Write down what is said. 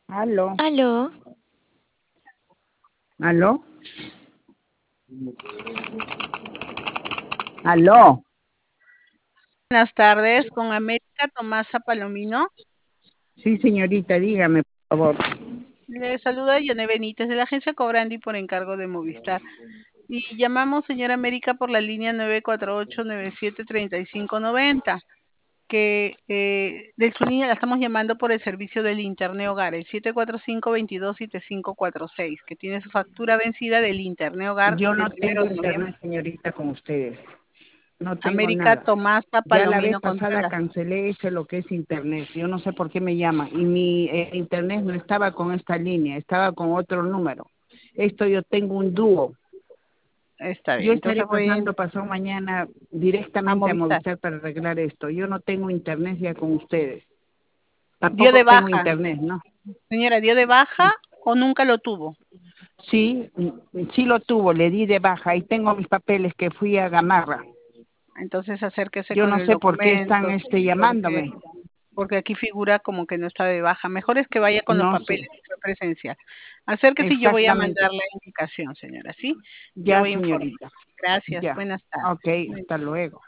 Aló, Aló, aló, aló. Buenas tardes, con América Tomasa Palomino. Sí, señorita, dígame, por favor. Le saluda Yone Benítez de la agencia Cobrandi por encargo de Movistar. Y llamamos, señora América, por la línea 948-973590, que de su línea la estamos llamando por el servicio del Internet Hogar, el 745-227546, que tiene su factura vencida del Internet Hogar Yo del no 1 tengo de noviembre. internet, señorita, con ustedes. No tengo América nada. Tomasa Ya la vez Palomino pasada Contreras. cancelé ese lo que es internet. Yo no sé por qué me llama. Y mi internet no estaba con esta línea, estaba con otro número. Esto yo tengo un dúo. Está Yo bien, estaré entonces voy pasado mañana a directamente a Movistar. Movistar para arreglar esto. Yo no tengo internet ya con ustedes. Dio Tampoco de tengo baja. internet, ¿no? Señora, ¿dio de baja o nunca lo tuvo? Sí, sí lo tuvo, le di de baja y tengo mis papeles que fui a Gamarra. Entonces acérquese Yo con no el sé por qué están documento, llamándome. porque aquí figura como que no está de baja. Mejor es que vaya con los No papeles sé, y fue presencial. Acérquese y yo voy a exactamente. mandar la indicación, señora, ¿sí? Yo Ya, voy a informar. señorita. Gracias, Ya. buenas tardes. Ok, hasta luego.